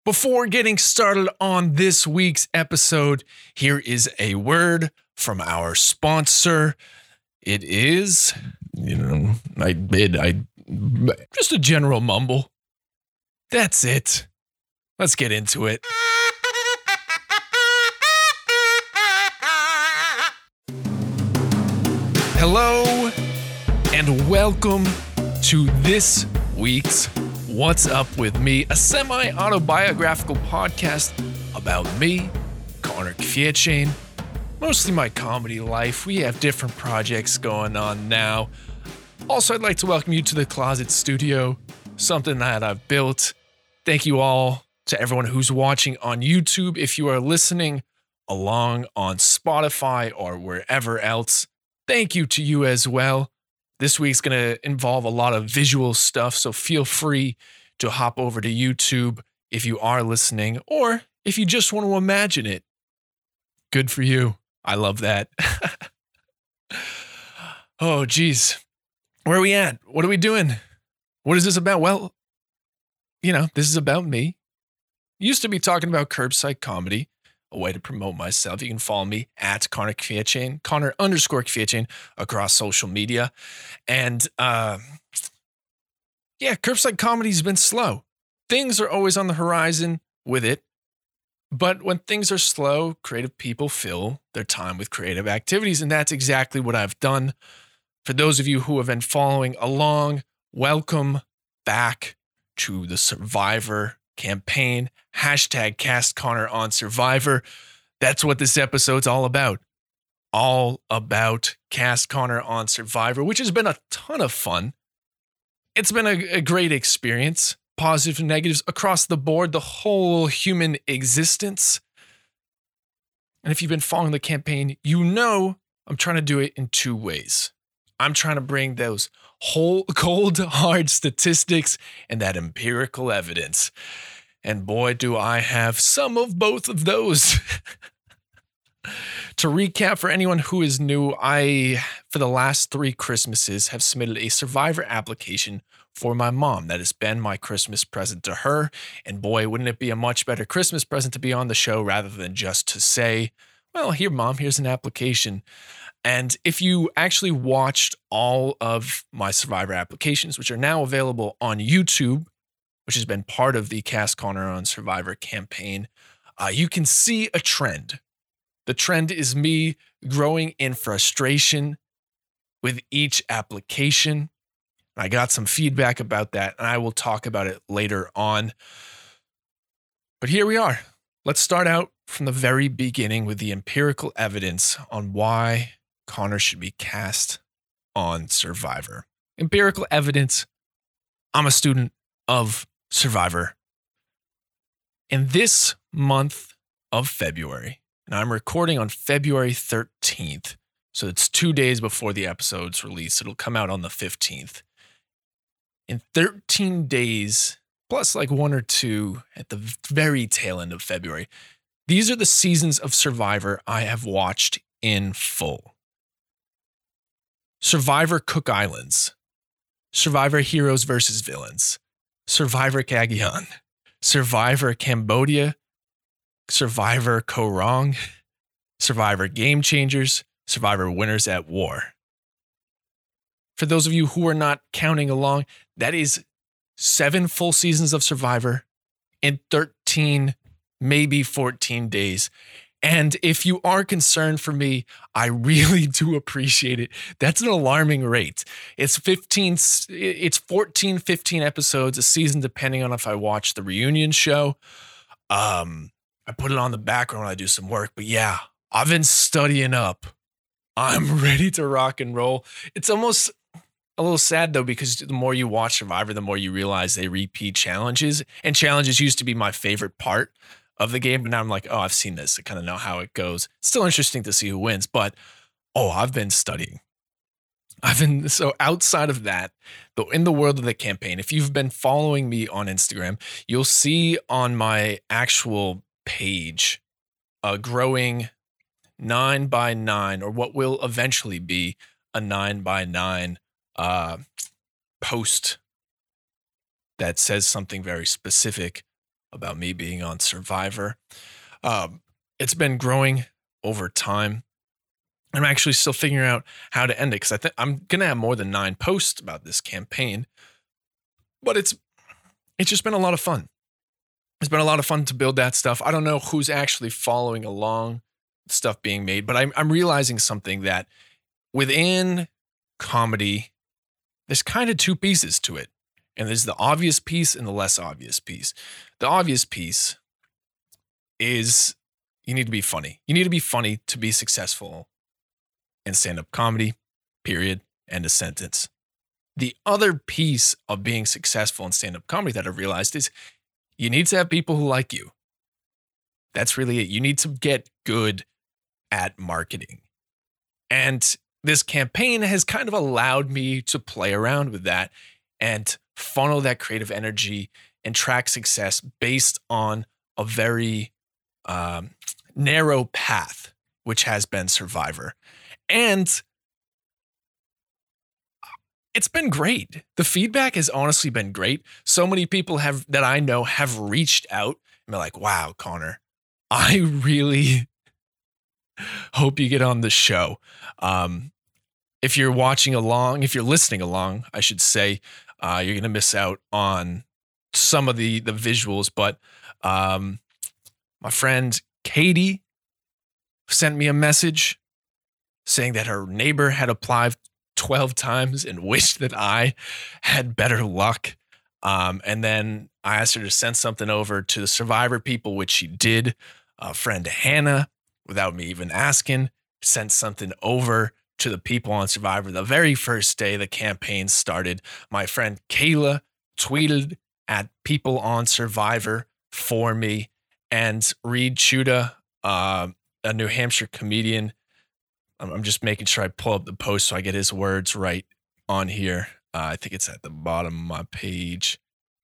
Before getting started on this week's episode, here is a word from our sponsor. It is, just a general mumble. That's it. Let's get into it. Hello, and welcome to this week's What's Up With Me, a semi-autobiographical podcast about me, Connor Kvietchane, mostly my comedy life. We have different projects going on now. Also, I'd like to welcome you to the Closet Studio, something that I've built. Thank you all to everyone who's watching on YouTube. If you are listening along on Spotify or wherever else, thank you to you as well. This week's going to involve a lot of visual stuff, so feel free to hop over to YouTube if you are listening, or if you just want to imagine it. Good for you. I love that. Oh, geez. Where are we at? What are we doing? What is this about? Well, this is about me. Used to be talking about curbside comedy, a way to promote myself. You can follow me at Connor Kvietchane, Connor_Kvietchane across social media. And curbside comedy's been slow. Things are always on the horizon with it. But when things are slow, creative people fill their time with creative activities. And that's exactly what I've done. For those of you who have been following along, welcome back to the Survivor campaign. #CastConnorOnSurvivor. on Survivor. That's what this episode's all about. All about Cast Connor on Survivor, which has been a ton of fun. It's been a great experience. Positives and negatives across the board, the whole human existence. And if you've been following the campaign, you know I'm trying to do it in two ways. I'm trying to bring those whole cold, hard statistics and that empirical evidence. And boy, do I have some of both of those. To recap, for anyone who is new, I, for the last 3 Christmases, have submitted a Survivor application for my mom. That has been my Christmas present to her. And boy, wouldn't it be a much better Christmas present to be on the show rather than just to say, well, here, Mom, here's an application. And if you actually watched all of my Survivor applications, which are now available on YouTube, which has been part of the Cast Connor on Survivor campaign, you can see a trend. The trend is me growing in frustration with each application. I got some feedback about that, and I will talk about it later on. But here we are. Let's start out from the very beginning with the empirical evidence on why Connor should be cast on Survivor. Empirical evidence. I'm a student of Survivor. In this month of February, and I'm recording on February 13th, so it's 2 days before the episode's release. It'll come out on the 15th. In 13 days, plus like 1 or 2 at the very tail end of February, these are the seasons of Survivor I have watched in full. Survivor Cook Islands, Survivor Heroes vs. Villains, Survivor Cagayan, Survivor Cambodia, Survivor Koh Rong, Survivor Game Changers, Survivor Winners at War. For those of you who are not counting along, that is 7 full seasons of Survivor in 13, maybe 14 days. And if you are concerned for me, I really do appreciate it. That's an alarming rate. It's 14, 15 episodes a season, depending on if I watch the reunion show. I put it on the background when I do some work, but yeah, I've been studying up. I'm ready to rock and roll. It's almost a little sad though, because the more you watch Survivor, the more you realize they repeat challenges, and challenges used to be my favorite part of the game, but now I'm like, oh, I've seen this. I kind of know how it goes. It's still interesting to see who wins, but I've been studying. So outside of that, though, in the world of the campaign, if you've been following me on Instagram, you'll see on my actual page a growing 9x9, or what will eventually be a 9x9 post that says something very specific about me being on Survivor. It's been growing over time. I'm actually still figuring out how to end it because I'm gonna have more than 9 posts about this campaign, but it's just been a lot of fun. It's been a lot of fun to build that stuff. I don't know who's actually following along stuff being made, but I'm realizing something that within comedy, there's kind of 2 pieces to it. And there's the obvious piece and the less obvious piece. The obvious piece is you need to be funny. You need to be funny to be successful in stand-up comedy, period, end of sentence. The other piece of being successful in stand-up comedy that I've realized is you need to have people who like you. That's really it. You need to get good at marketing. And this campaign has kind of allowed me to play around with that and funnel that creative energy and track success based on a very narrow path, which has been Survivor. And it's been great. The feedback has honestly been great. So many people that I know have reached out and been like, wow, Connor, I really hope you get on the show. If you're watching along, if you're listening along, I should say, you're going to miss out on some of the visuals. But my friend Katie sent me a message saying that her neighbor had applied 12 times and wished that I had better luck. And then I asked her to send something over to the Survivor people, which she did. Friend Hannah, without me even asking, sent something over to the people on Survivor the very first day the campaign started. My friend Kayla tweeted at people on Survivor for me. And Reed Chuda, a New Hampshire comedian, I'm just making sure I pull up the post so I get his words right on here. I think it's at the bottom of my page.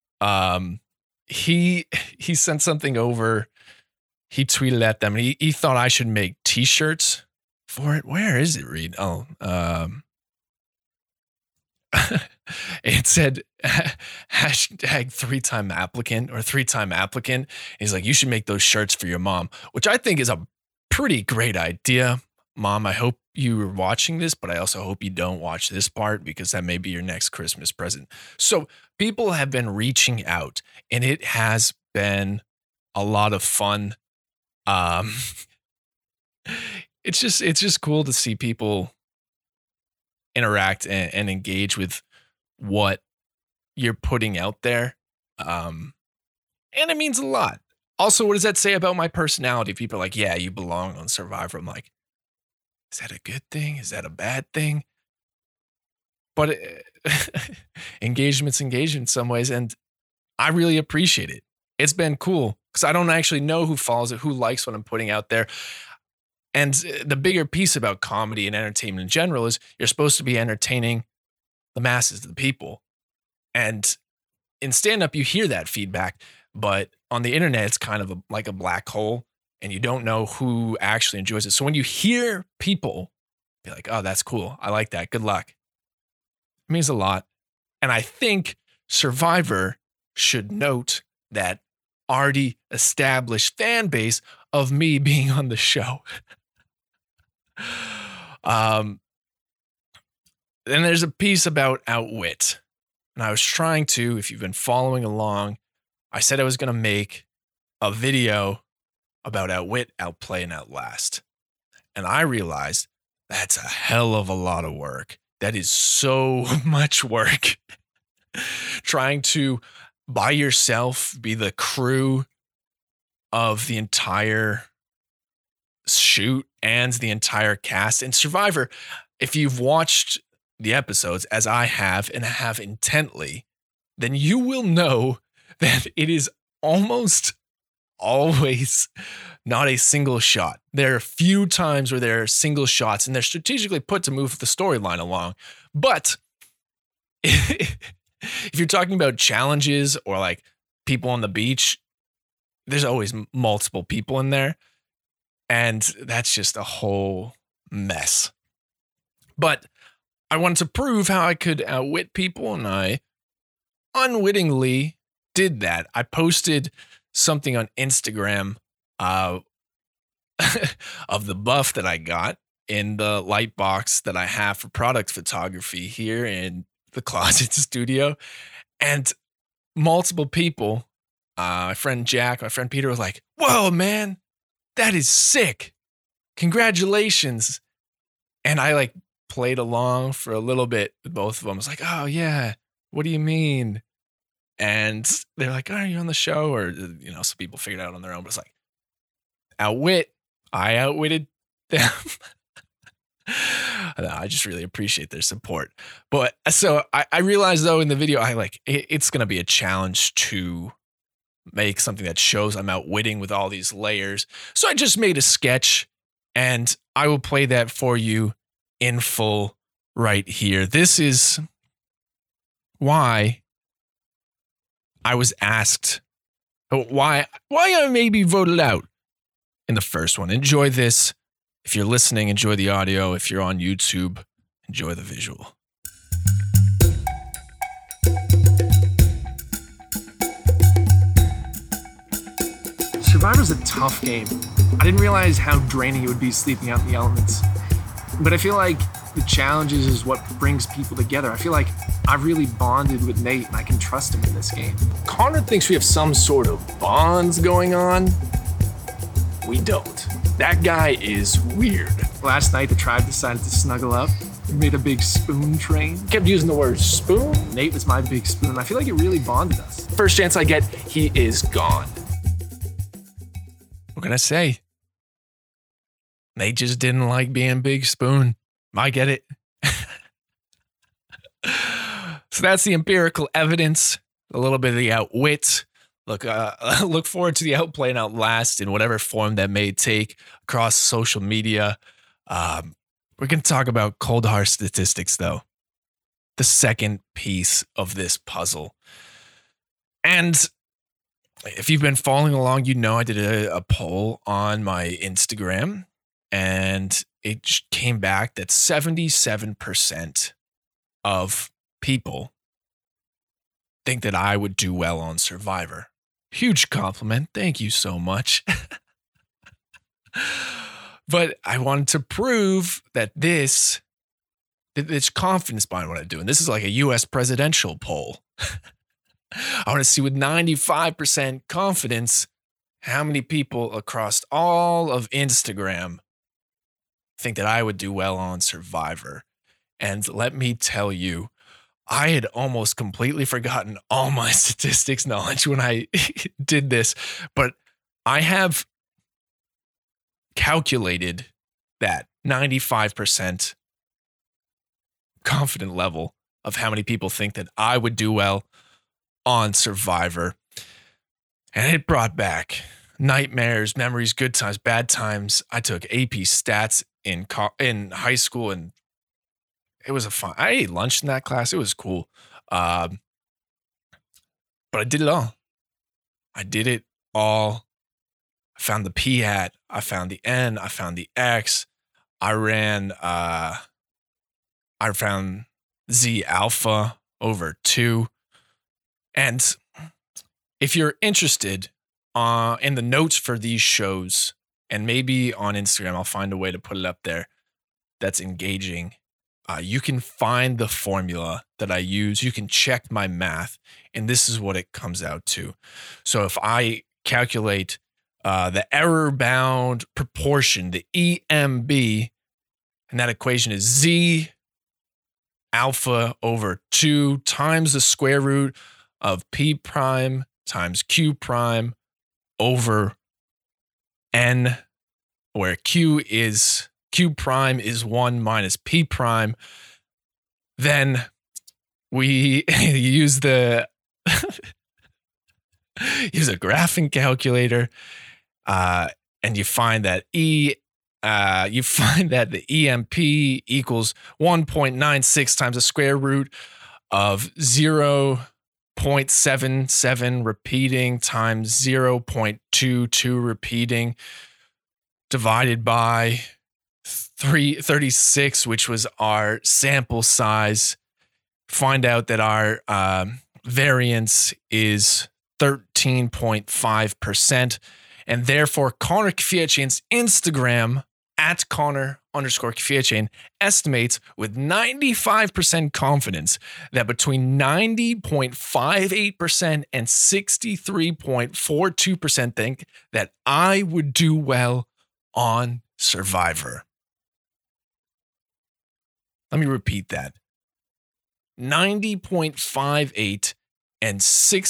He sent something over. He tweeted at them, and he thought I should make t-shirts for it. Where is it, Reed? Oh, it said hashtag 3-time applicant or 3-time applicant. He's like, you should make those shirts for your mom, which I think is a pretty great idea. Mom, I hope you were watching this, but I also hope you don't watch this part because that may be your next Christmas present. So people have been reaching out and it has been a lot of fun. It's just cool to see people interact and engage with what you're putting out there. And it means a lot. Also, what does that say about my personality? People are like, yeah, you belong on Survivor. I'm like, is that a good thing? Is that a bad thing? But engagement's engagement in some ways. And I really appreciate it. It's been cool because I don't actually know who follows it, who likes what I'm putting out there. And the bigger piece about comedy and entertainment in general is you're supposed to be entertaining the masses, the people. And in stand-up, you hear that feedback. But on the internet, it's kind of like a black hole. And you don't know who actually enjoys it. So when you hear people be like, oh, that's cool. I like that. Good luck. It means a lot. And I think Survivor should note that already established fan base of me being on the show. Then there's a piece about Outwit. And I was trying to, if you've been following along, I said I was going to make a video about Outwit, Outplay, and Outlast. And I realized that's a hell of a lot of work. That is so much work. Trying to, by yourself, be the crew of the entire shoot and the entire cast. And Survivor, if you've watched the episodes, as I have and have intently, then you will know that it is almost always not a single shot. There are a few times where there are single shots and they're strategically put to move the storyline along. But if you're talking about challenges or like people on the beach, there's always multiple people in there. And that's just a whole mess. But I wanted to prove how I could outwit people, and I unwittingly did that. I posted something on Instagram uh, of the buff that I got in the light box that I have for product photography here in the closet studio. And multiple people, my friend Jack, my friend Peter was like, "Whoa, man, that is sick. Congratulations." And I like played along for a little bit with both of them. I was like, "Oh, yeah. What do you mean?" And they're like, "Oh, are you on the show?" Or, some people figured it out on their own. But it's like, I outwitted them. I just really appreciate their support. But so I realized though in the video, it's going to be a challenge to make something that shows I'm outwitting with all these layers. So I just made a sketch and I will play that for you in full right here. This is why I was asked why I may be voted out in the first one. Enjoy this. If you're listening, enjoy the audio. If you're on YouTube, enjoy the visual. Survivor's a tough game. I didn't realize how draining it would be sleeping out in the elements. But I feel like the challenges is what brings people together. I feel like I've really bonded with Nate and I can trust him in this game. Connor thinks we have some sort of bonds going on. We don't. That guy is weird. Last night, the tribe decided to snuggle up. We made a big spoon train. Kept using the word spoon. Nate was my big spoon. I feel like it really bonded us. First chance I get, he is gone. What can I say? Nate just didn't like being big spoon. I get it. So that's the empirical evidence, a little bit of the outwit. Look forward to the outplay and outlast in whatever form that may take across social media. We're going to talk about cold hard statistics, though. The second piece of this puzzle. And if you've been following along, you know I did a poll on my Instagram, and it came back that 77% of people think that I would do well on Survivor. Huge compliment. Thank you so much. But I wanted to prove that there's confidence behind what I'm doing. This is like a US presidential poll. I want to see with 95% confidence how many people across all of Instagram think that I would do well on Survivor. And let me tell you, I had almost completely forgotten all my statistics knowledge when I did this, but I have calculated that 95% confident level of how many people think that I would do well on Survivor. And it brought back nightmares, memories, good times, bad times. I took AP stats in high school, and it was I ate lunch in that class. It was cool. But I did it all. I did it all. I found the P hat. I found the N. I found the X. I found Z alpha over 2. And if you're interested in the notes for these shows, and maybe on Instagram, I'll find a way to put it up there that's engaging. You can find the formula that I use. You can check my math, and this is what it comes out to. So if I calculate the error-bound proportion, the EMB, and that equation is Z alpha over 2 times the square root of P prime times Q prime over N, where Q prime is 1 minus P prime. Then we use use a graphing calculator, and you find that the EMP equals 1.96 times the square root of 0.77 repeating times 0.22 repeating divided by 36, which was our sample size. Find out that our variance is 13.5%. And therefore, Connor Kfiatchain's Instagram at Connor_Kfiatchain estimates with 95% confidence that between 90.58% and 63.42% think that I would do well on Survivor. Let me repeat that. 90.58 and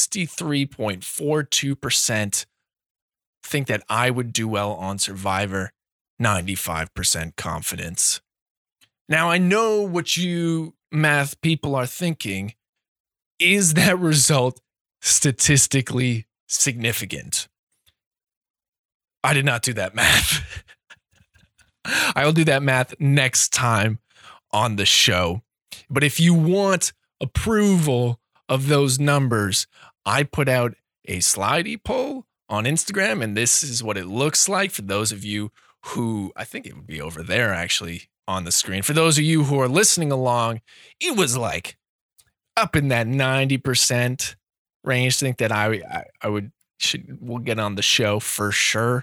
63.42% think that I would do well on Survivor. 95% confidence. Now, I know what you math people are thinking. Is that result statistically significant? I did not do that math. I will do that math next time on the show. But if you want approval of those numbers, I put out a slidey poll on Instagram, and this is what it looks like for those of you who, I think it would be over there actually on the screen. For those of you who are listening along, it was like up in that 90% range. I think that we'll get on the show for sure.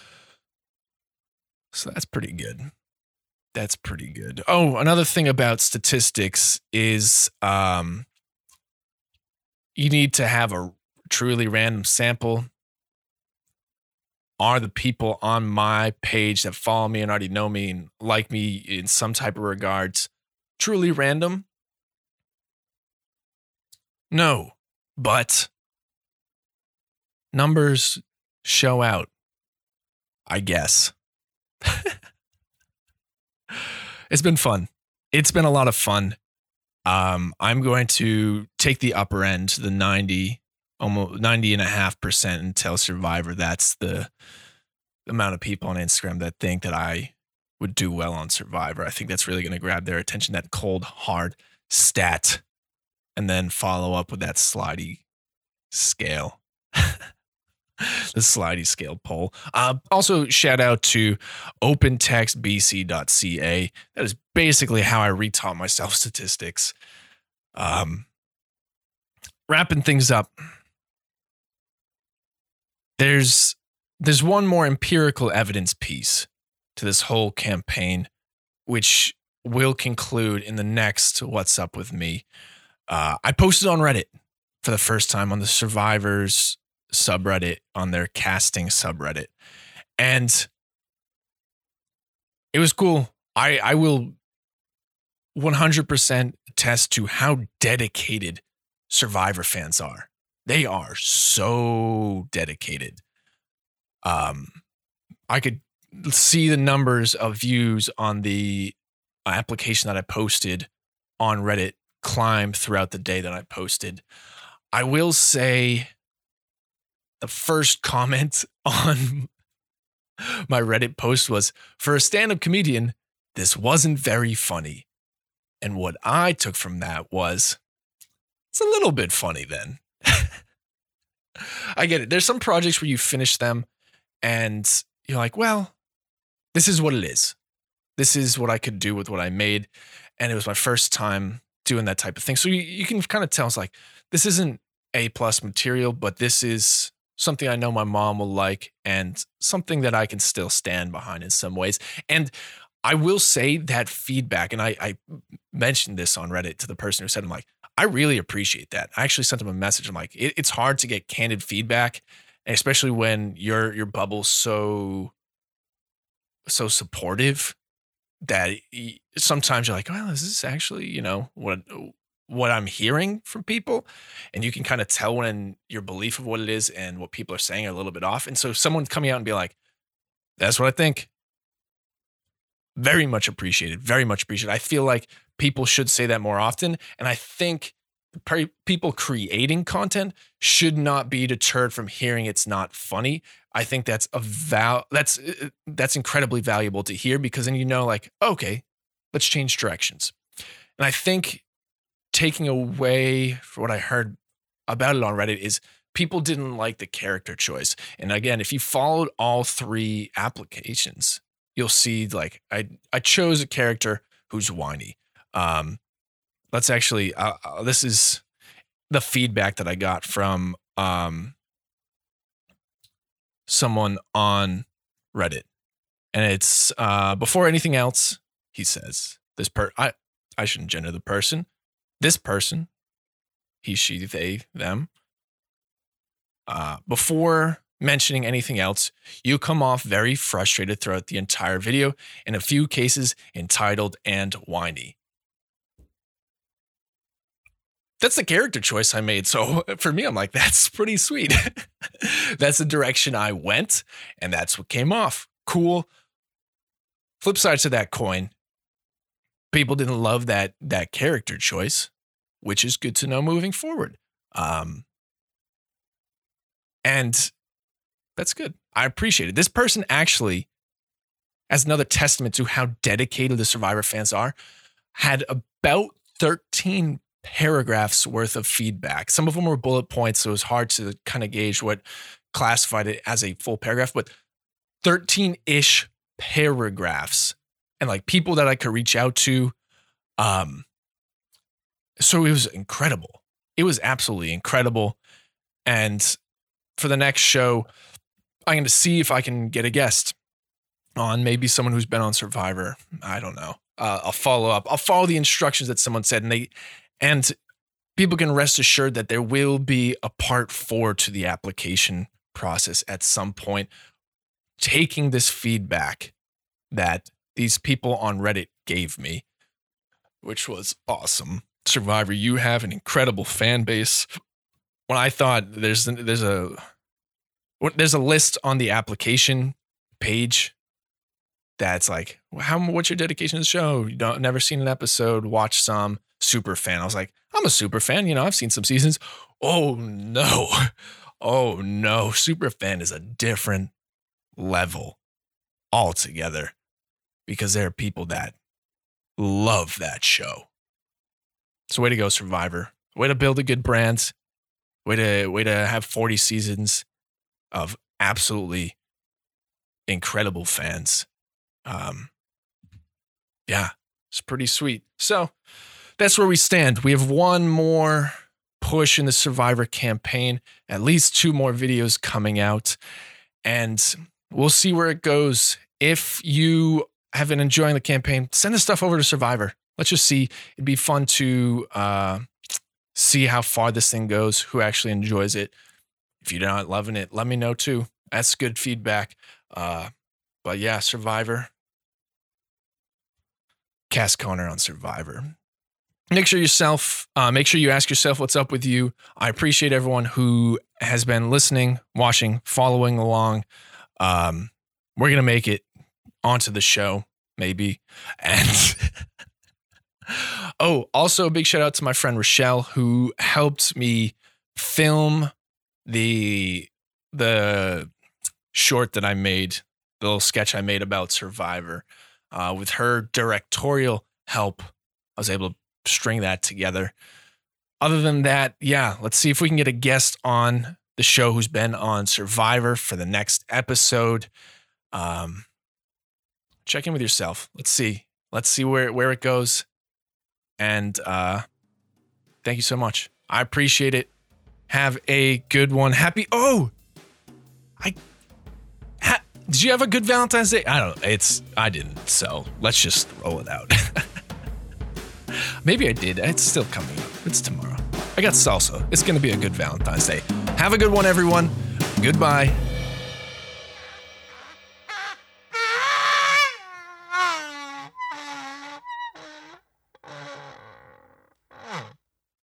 So that's pretty good. That's pretty good. Oh, another thing about statistics is you need to have a truly random sample. Are the people on my page that follow me and already know me and like me in some type of regards truly random? No, but numbers show out, I guess. It's been fun. It's been a lot of fun. I'm going to take the upper end, the 90, almost 90.5% until Survivor. That's the amount of people on Instagram that think that I would do well on Survivor. I think that's really going to grab their attention, that cold, hard stat, and then follow up with that slidey scale. The slidey scale poll. Also, shout out to opentextbc.ca. That is basically how I retaught myself statistics. Wrapping things up. There's one more empirical evidence piece to this whole campaign, which will conclude in the next What's Up With Me. I posted on Reddit for the first time on the Survivors subreddit, on their casting subreddit, and it was cool. I will 100% attest to how dedicated Survivor fans are. They are so dedicated. I could see the numbers of views on the application that I posted on Reddit climb throughout the day that I posted. I will say the first comment on my Reddit post was, for a stand-up comedian, this wasn't very funny. And what I took from that was, it's a little bit funny then. I get it. There's some projects where you finish them and you're like, well, this is what it is. This is what I could do with what I made. And it was my first time doing that type of thing. So you can kind of tell, it's like, this isn't A+ material, but this is something I know my mom will like and something that I can still stand behind in some ways. And I will say that feedback, and I mentioned this on Reddit to the person who said, I'm like, I really appreciate that. I actually sent him a message. I'm like, it's hard to get candid feedback, especially when your bubble's so supportive that sometimes you're like, well, is this actually, what I'm hearing from people? And you can kind of tell when your belief of what it is and what people are saying are a little bit off. And so someone coming out and be like, that's what I think. Very much appreciated. Very much appreciated. I feel like people should say that more often. And I think people creating content should not be deterred from hearing it's not funny. I think that's that's incredibly valuable to hear, because then like, okay, let's change directions. And I think taking away for what I heard about it on Reddit is people didn't like the character choice. And again, if you followed all three applications, you'll see like I chose a character who's whiny. Let's actually, this is the feedback that I got from someone on Reddit, and it's before anything else, he says I shouldn't gender the person. This person, he, she, they, them. Before mentioning anything else, you come off very frustrated throughout the entire video, in a few cases entitled and whiny. That's the character choice I made. So for me, I'm like, that's pretty sweet. That's the direction I went, and that's what came off. Cool. Flip side to that coin, people didn't love that character choice, which is good to know moving forward. And that's good. I appreciate it. This person actually, as another testament to how dedicated the Survivor fans are, had about 13 paragraphs worth of feedback. Some of them were bullet points, so it was hard to kind of gauge what classified it as a full paragraph, but 13-ish paragraphs, and like people that I could reach out to. So it was incredible. It was absolutely incredible. And for the next show, I'm going to see if I can get a guest on, maybe someone who's been on Survivor. I don't know. I'll follow up. I'll follow the instructions that someone said, and people can rest assured that there will be a part 4 to the application process at some point, taking this feedback that these people on Reddit gave me, which was awesome. Survivor, you have an incredible fan base. When I thought there's a list on the application page that's like, what's your dedication to the show? You never seen an episode, watch some, super fan. I was like, I'm a super fan. I've seen some seasons. Oh no. Super fan is a different level altogether, because there are people that love that show. So way to go, Survivor. Way to build a good brand. Way to have 40 seasons of absolutely incredible fans. Yeah, it's pretty sweet. So that's where we stand. We have one more push in the Survivor campaign, at least 2 more videos coming out, and we'll see where it goes. If you have been enjoying the campaign, send the stuff over to Survivor. Let's just see. It'd be fun to see how far this thing goes, who actually enjoys it. If you're not loving it, let me know too. That's good feedback. But yeah, Survivor. Cass Conner on Survivor. Make sure you ask yourself what's up with you. I appreciate everyone who has been listening, watching, following along. We're going to make it onto the show, maybe. And also a big shout out to my friend Rochelle, who helped me film the short that I made, the little sketch I made about Survivor. With her directorial help, I was able to string that together. Other than that, yeah, let's see if we can get a guest on the show who's been on Survivor for the next episode. Check in with yourself. Let's see where it goes. And thank you so much. I appreciate it. Have a good one. Did you have a good Valentine's Day? I didn't. So let's just roll it out. Maybe I did. It's still coming up. It's tomorrow. I got salsa. It's going to be a good Valentine's Day. Have a good one, everyone. Goodbye.